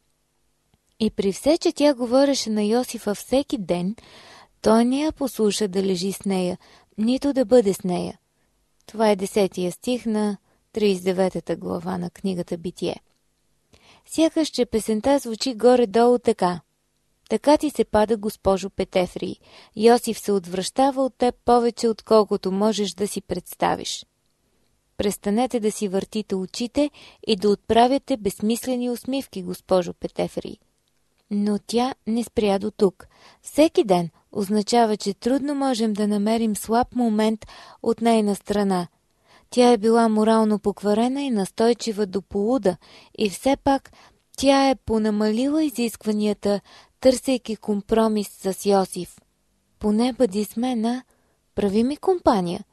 И при все, че тя говореше на Йосифа всеки ден, той не я послуша да лежи с нея, нито да бъде с нея. Това е десетия стих на тридесет и деветата глава на книгата Битие. Сякаш, че песента звучи горе-долу така. Така ти се пада, госпожо Петефри. Йосиф се отвръщава от теб повече, отколкото можеш да си представиш. Престанете да си въртите очите и да отправяте безсмислени усмивки, госпожо Петефри. Но тя не спря до тук. Всеки ден означава, че трудно можем да намерим слаб момент от нейна страна. Тя е била морално покварена и настойчива до полуда, и все пак тя е понамалила изискванията, търсейки компромис с Йосиф. Поне бъди с мен, а? Прави ми компания.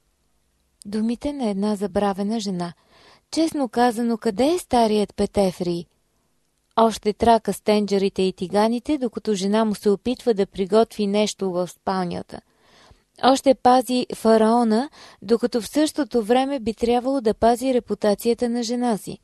Думите на една забравена жена. Честно казано, къде е старият Петефри? Още трака с тенджерите и тиганите, докато жена му се опитва да приготви нещо в спалнята. Още пази фараона, докато в същото време би трябвало да пази репутацията на жена си.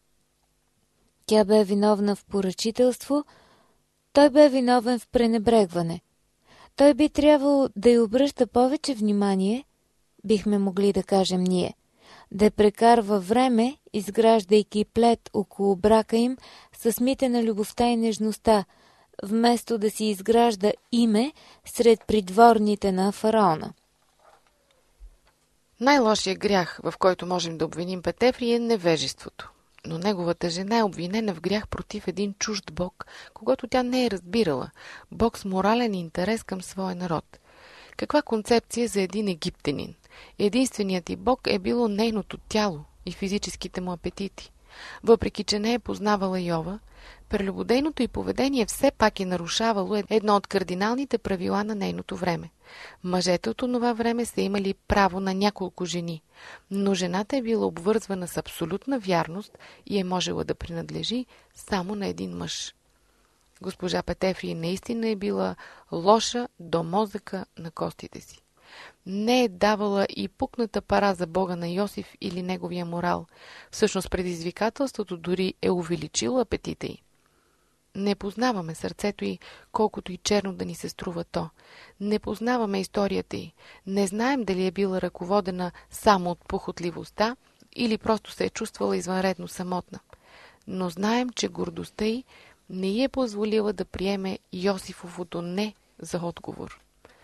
Тя бе виновна в поръчителство, той бе виновен в пренебрегване. Той би трябвало да й обръща повече внимание, бихме могли да кажем ние, да прекарва време, изграждайки плет около брака им с мите на любовта и нежността, вместо да си изгражда име сред придворните на фараона. Най-лошият грях, в който можем да обвиним Петефри, е невежеството. Но неговата жена е обвинена в грях против един чужд бог, когато тя не е разбирала. Бог с морален интерес към своя народ. Каква концепция за един египтянин? Единственият и бог е било нейното тяло и физическите му апетити. Въпреки че не е познавала Йова, прелюбодейното й поведение все пак е нарушавало едно от кардиналните правила на нейното време. Мъжете от онова време са имали право на няколко жени, но жената е била обвързвана с абсолютна вярност и е можела да принадлежи само на един мъж. Госпожа Петефри наистина е била лоша до мозъка на костите си. Не е давала и пукната пара за Бога на Йосиф или неговия морал. Всъщност предизвикателството дори е увеличило апетита й. Не познаваме сърцето й, колкото и черно да ни се струва то. Не познаваме историята й. Не знаем дали е била ръководена само от похотливостта или просто се е чувствала извънредно самотна. Но знаем, че гордостта й не й е позволила да приеме Йосифовото не за отговор.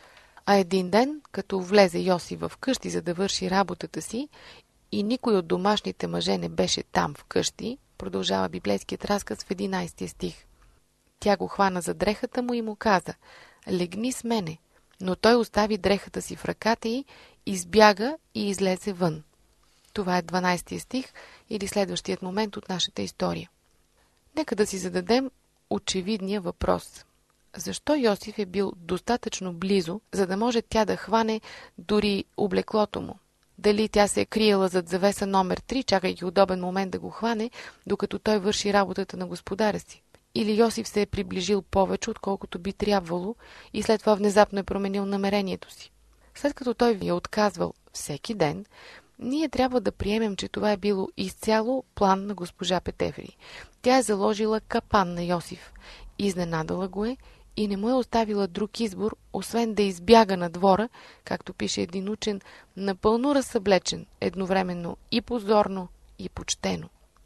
А един ден, като влезе Йосиф в къщи, за да върши работата си, и никой от домашните мъже не беше там в къщи, продължава библейският разказ в единайсети стих. Тя го хвана за дрехата му и му каза: "Легни с мене", но той остави дрехата си в ръката й, избяга и излезе вън. Това е дванайсети стих или следващият момент от нашата история. Нека да си зададем очевидния въпрос. Защо Йосиф е бил достатъчно близо, за да може тя да хване дори облеклото му? Дали тя се е криела зад завеса номер три, чакайки удобен момент да го хване, докато той върши работата на господаря си? Или Йосиф се е приближил повече, отколкото би трябвало, и след това внезапно е променил намерението си? След като той ви е отказвал всеки ден, ние трябва да приемем, че това е било изцяло план на госпожа Петефри. Тя е заложила капан на Йосиф, изненадала го е и не му е оставила друг избор, освен да избяга на двора, както пише един учен, напълно разсъблечен, едновременно и позорно, и почтено.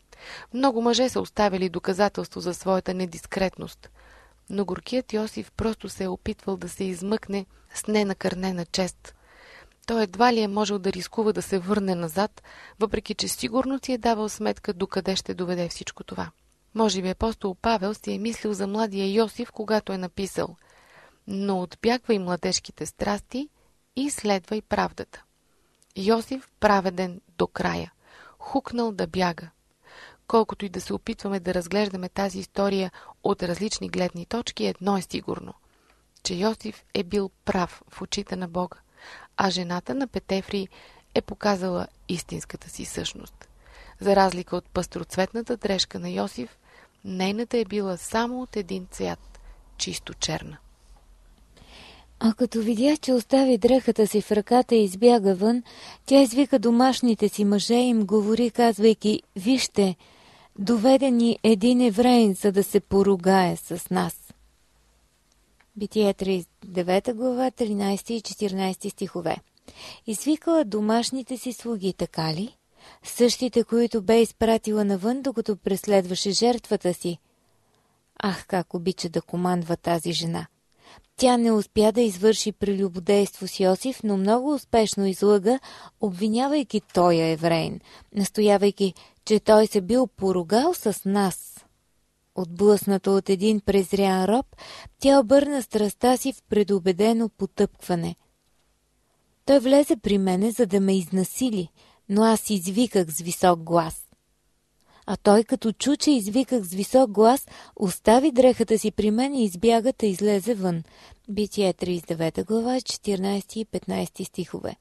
Много мъже са оставили доказателство за своята недискретност, но горкият Йосиф просто се е опитвал да се измъкне с ненакърнена чест. Той едва ли е можел да рискува да се върне назад, въпреки че сигурно си е давал сметка докъде ще доведе всичко това. Може би апостол Павел си е мислил за младия Йосиф, когато е написал: но отбягвай младежките страсти и следвай правдата. Йосиф праведен до края, хукнал да бяга. Колкото и да се опитваме да разглеждаме тази история от различни гледни точки, едно е сигурно, че Йосиф е бил прав в очите на Бога, а жената на Петефрий е показала истинската си същност. За разлика от пъстроцветната дрежка на Йосиф, нейната е била само от един цвят, чисто черна. А като видя, че остави дрехата си в ръката и избяга вън, тя извика домашните си мъже и им говори, казвайки: вижте, доведе ни един евреин, за да се поругае с нас. Битие тридесет и девета глава, тринадесети и четиринадесети стихове. Извикала домашните си слуги, така ли? Същите, които бе изпратила навън, докато преследваше жертвата си. Ах, как обича да командва тази жена! Тя не успя да извърши прелюбодейство с Йосиф, но много успешно излъга, обвинявайки тоя евреин, настоявайки, че той се бил поругал с нас. Отблъсната от един презрян роб, тя обърна страстта си в предубедено потъпкване. Той влезе при мене, за да ме изнасили, но аз извиках с висок глас. А той, като чу, че извиках с висок глас, остави дрехата си при мен и избяга да излезе вън. Битие тридесет и девета глава, четиринадесети и петнадесети стихове.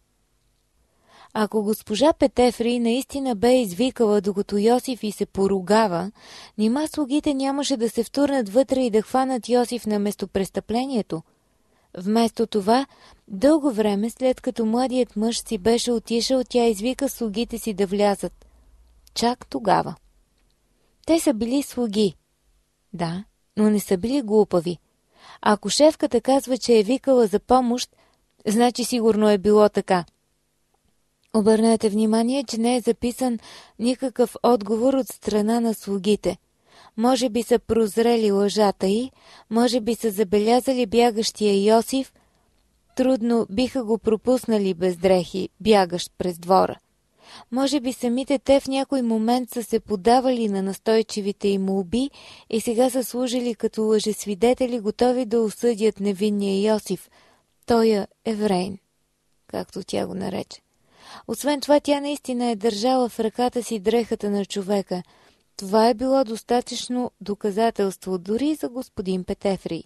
Ако госпожа Петефрий наистина бе извикала, докато Йосиф и се поругава, нима слугите нямаше да се втурнат вътре и да хванат Йосиф на местопрестъплението. Вместо това, дълго време след като младият мъж си беше отишъл, тя извика слугите си да влязат. Чак тогава. Те са били слуги. Да, но не са били глупави. Ако шефката казва, че е викала за помощ, значи сигурно е било така. Обърнете внимание, че не е записан никакъв отговор от страна на слугите. Може би са прозрели лъжата й, може би са забелязали бягащия Йосиф, трудно биха го пропуснали без дрехи, бягащ през двора. Може би самите те в някой момент са се подавали на настойчивите им молби и сега са служили като лъжесвидетели, готови да осъдят невинния Йосиф, тоя евреин, както тя го нарече. Освен това, тя наистина е държала в ръката си дрехата на човека. Това е било достатъчно доказателство дори за господин Петефрий.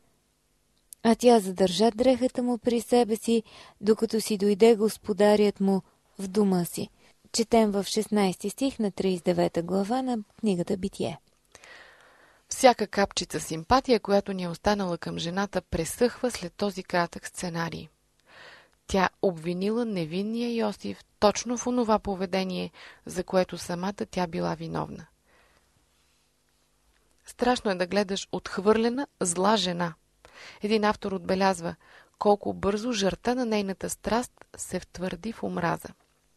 А тя задържа дрехата му при себе си, докато си дойде господарят му в дома си. Четем в шестнадесети стих на тридесет и девета глава на книгата Битие. Всяка капчица симпатия, която ни е останала към жената, пресъхва след този кратък сценарий. Тя обвинила невинния Йосиф точно в онова поведение, за което самата тя била виновна. Страшно е да гледаш отхвърлена зла жена. Един автор отбелязва колко бързо жърта на нейната страст се втвърди в омраза.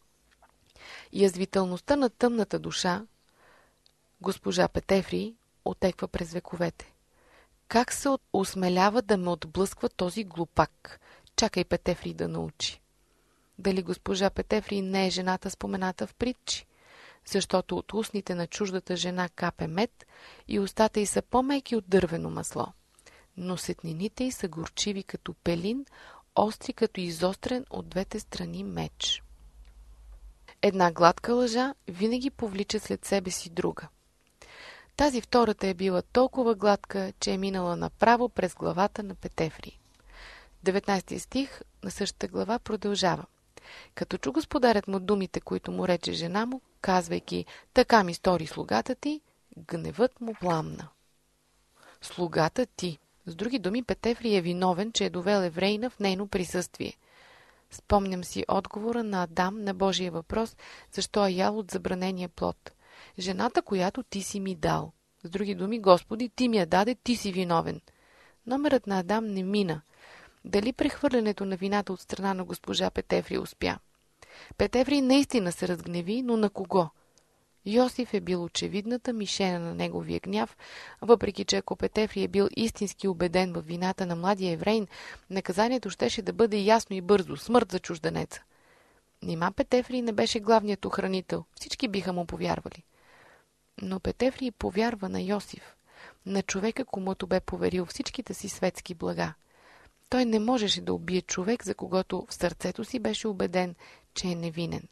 Язвителността на тъмната душа, госпожа Петефрий, отеква през вековете. Как се осмелява да ме отблъсква този глупак? Чакай Петефрий да научи. Дали госпожа Петефрий не е жената спомената в притчи? Защото от устните на чуждата жена капе мед и устата й са по-меки от дървено масло. Но сетнините й са горчиви като пелин, остри като изострен от двете страни меч. Една гладка лъжа винаги повлича след себе си друга. Тази втората е била толкова гладка, че е минала направо през главата на Петефрий. деветнадесети стих на същата глава продължава. Като чу господарят му думите, които му рече жена му, казвайки: така ми стори слугата ти, гневът му пламна. Слугата ти. С други думи, Петефрий е виновен, че е довел еврейна в нейно присъствие. Спомням си отговора на Адам на Божия въпрос, защо е ял от забранения плод. Жената, която ти си ми дал. С други думи, Господи, ти ми я даде, ти си виновен. Номерът на Адам не мина. Дали прехвърлянето на вината от страна на госпожа Петефрий успя? Петефрий наистина се разгневи, но на кого? Йосиф е бил очевидната мишена на неговия гняв, въпреки че ако Петефри е бил истински убеден в вината на младия евреин, наказанието щеше да бъде ясно и бързо – смърт за чужденеца. Нима Петефри не беше главният охранител, всички биха му повярвали. Но Петефри повярва на Йосиф, на човека, комуто бе поверил всичките си светски блага. Той не можеше да убие човек, за когото в сърцето си беше убеден, че е невинен.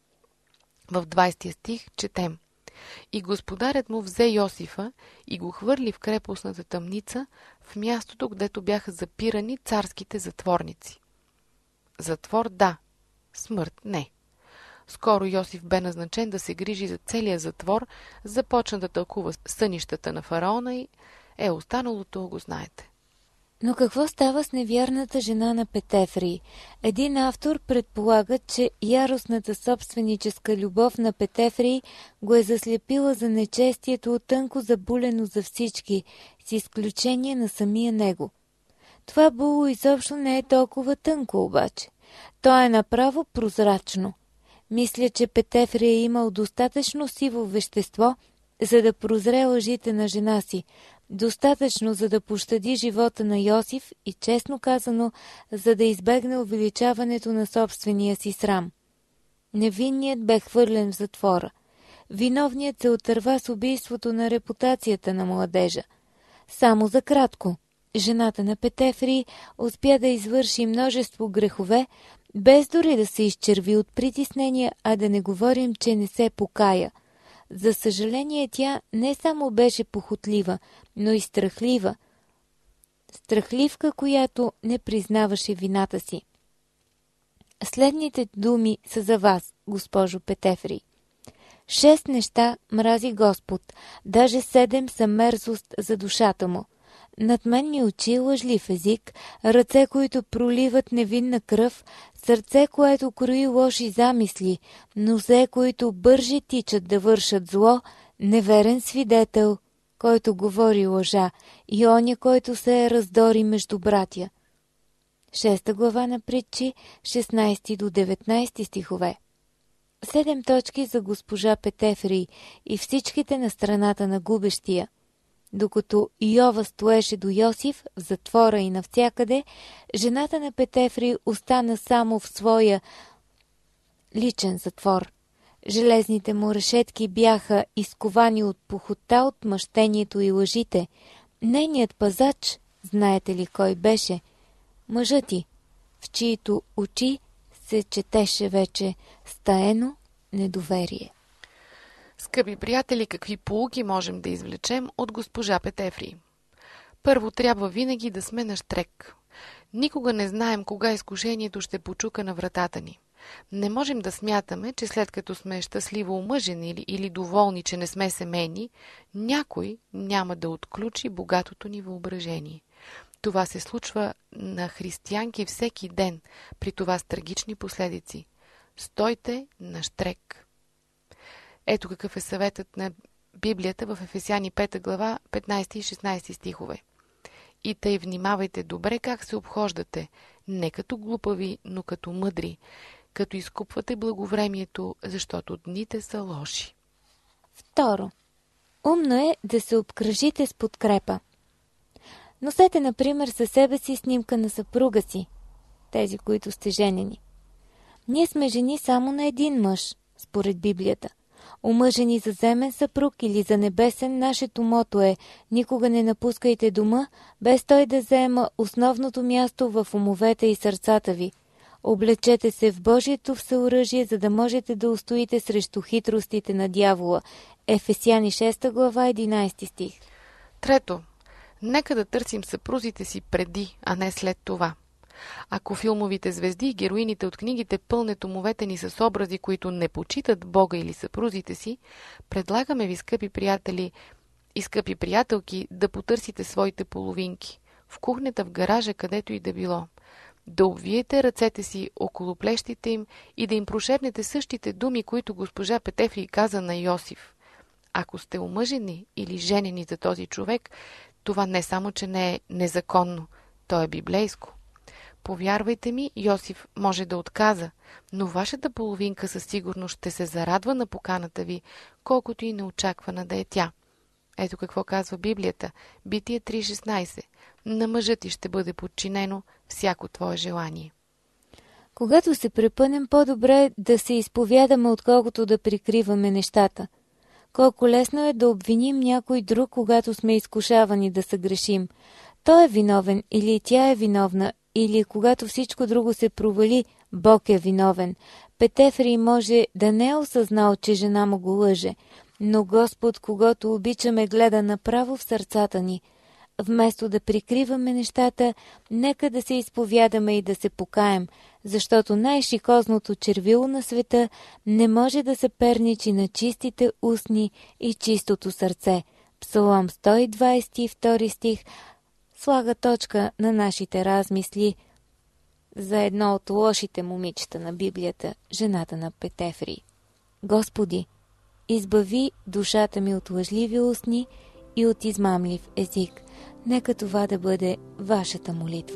В двайсети стих четем: И господарят му взе Йосифа и го хвърли в крепостната тъмница, в мястото, гдето бяха запирани царските затворници. Затвор да, смърт не. Скоро Йосиф бе назначен да се грижи за целия затвор, започна да тълкува сънищата на фараона и е останалото, го знаете. Но какво става с невярната жена на Петефри? Един автор предполага, че яростната собственическа любов на Петефри го е заслепила за нечестието, тънко забулено за всички, с изключение на самия него. Това було изобщо не е толкова тънко обаче. То е направо прозрачно. Мисля, че Петефри е имал достатъчно сиво вещество, за да прозре лъжите на жена си, достатъчно за да пощади живота на Йосиф и, честно казано, за да избегне увеличаването на собствения си срам. Невинният бе хвърлен в затвора. Виновният се отърва с убийството на репутацията на младежа. Само за кратко. Жената на Петефри успя да извърши множество грехове, без дори да се изчерви от притеснения, а да не говорим, че не се покая. За съжаление, тя не само беше похотлива, но и страхлива. Страхливка, която не признаваше вината си. Следните думи са за вас, госпожо Петефри. Шест неща мрази Господ, даже седем са мерзост за душата му. Надменни очи, лъжлив език, ръце, които проливат невинна кръв, сърце, което крои лоши замисли, нозе, които бърже тичат да вършат зло, неверен свидетел, който говори лъжа, и оня, който се раздори между братя. Шеста глава на Притчи, шестнайсети до деветнайсети стихове. Седем точки за госпожа Петефри и всичките на страната на губещия. Докато Йова стоеше до Йосиф в затвора и навсякъде, жената на Петефри остана само в своя личен затвор. Железните му решетки бяха изковани от похота, от мъщението и лъжите. Нейният пазач, знаете ли кой беше? Мъжът ти, в чието очи се четеше вече стаено недоверие. Скъпи приятели, какви поуки можем да извлечем от госпожа Петефри? Първо, трябва винаги да сме на щрек. Никога не знаем кога изкушението ще почука на вратата ни. Не можем да смятаме, че след като сме щастливо омъжени или, или доволни, че не сме семейни, някой няма да отключи богатото ни въображение. Това се случва на християнки всеки ден, при това с трагични последици. Стойте на щрек. Ето какъв е съветът на Библията в Ефесяни пета глава, петнайсети и шестнайсети стихове. И тъй внимавайте добре как се обхождате, не като глупави, но като мъдри, като изкупвате благовремието, защото дните са лоши. Второ. Умно е да се обкръжите с подкрепа. Носете, например, със себе си снимка на съпруга си, тези, които сте женени. Ние сме жени само на един мъж, според Библията. Омъжени за земен съпруг или за небесен, нашето мото е: никога не напускайте дома, без той да заема основното място в умовете и сърцата ви. Облечете се в Божието всеоръжие, за да можете да устоите срещу хитростите на дявола. Ефесяни шеста глава, единайсети стих. Трето. Нека да търсим съпрузите си преди, а не след това. Ако филмовите звезди и героините от книгите пълнят умовете ни с образи, които не почитат Бога или съпрузите си, предлагаме ви, скъпи приятели и скъпи приятелки, да потърсите своите половинки. В кухнята, в гаража, където и да било. Да обвиете ръцете си около плещите им и да им прошепнете същите думи, които госпожа Петефри каза на Йосиф. Ако сте омъжени или женени за този човек, това не само, че не е незаконно, то е библейско. Повярвайте ми, Йосиф може да отказа, но вашата половинка със сигурност ще се зарадва на поканата ви, колкото и неочаквана да е тя. Ето какво казва Библията, Битие три шестнайсет. На мъжа ти ще бъде подчинено всяко твое желание. Когато се препънем, по-добре да се изповядаме, отколкото да прикриваме нещата. Колко лесно е да обвиним някой друг, когато сме изкушавани да съгрешим. Той е виновен или тя е виновна, или когато всичко друго се провали, Бог е виновен. Петефрий може да не е осъзнал, че жена му го лъже, но Господ, когато обичаме, гледа направо в сърцата ни. Вместо да прикриваме нещата, нека да се изповядаме и да се покаем, защото най-шикозното червило на света не може да се перничи на чистите устни и чистото сърце. Псалом сто и двайсет, втори стих, слага точка на нашите размисли за едно от лошите момичета на Библията, жената на Петефрий. Господи, избави душата ми от лъжливи устни и от измамлив език. Нека това да бъде вашата молитва.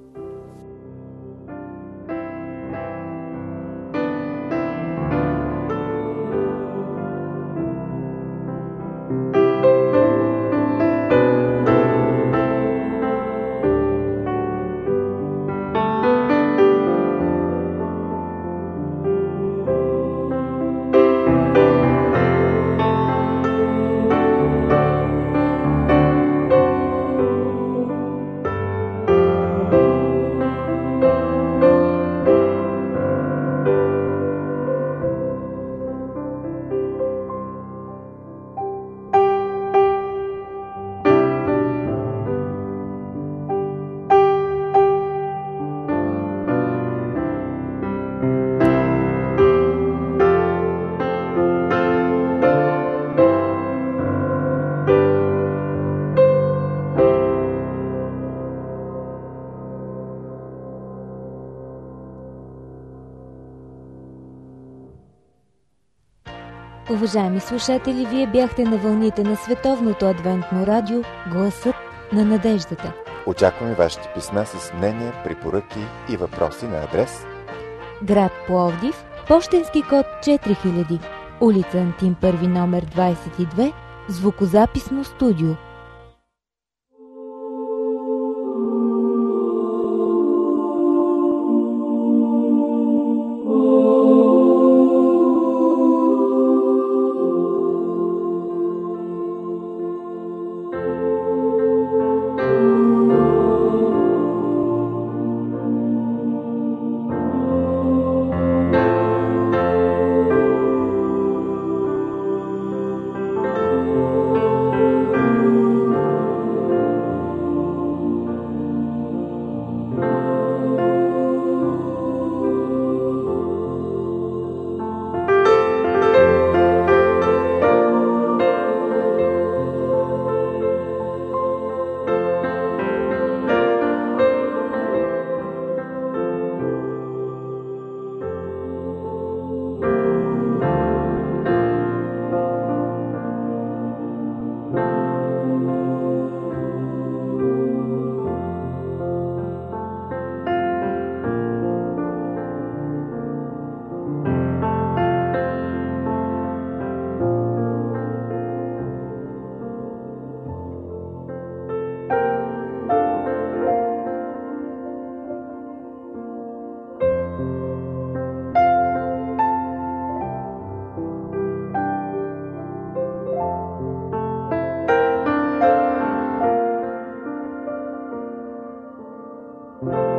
Уважаеми слушатели, вие бяхте на вълните на световното адвентно радио Гласът на надеждата. Очакваме вашите писма с мнения, препоръки и въпроси на адрес град Пловдив, пощенски код четири хиляди, улица Антим първи, номер двайсет и две, звукозаписно студио. Thank you.